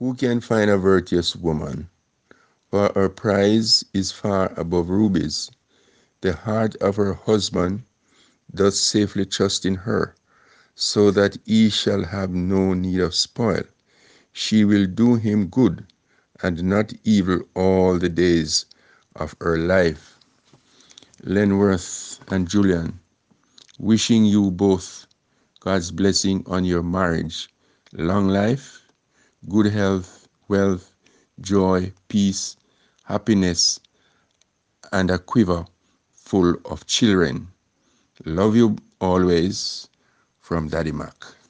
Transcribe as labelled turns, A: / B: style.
A: Who can find a virtuous woman? For her prize is far above rubies. The heart of her husband doth safely trust in her, so that he shall have no need of spoil. She will do him good and not evil all the days of her life. Lenworth and Julian, wishing you both God's blessing on your marriage, long life, good health, wealth, joy, peace, happiness, and a quiver full of children. Love you always from Daddy Mac.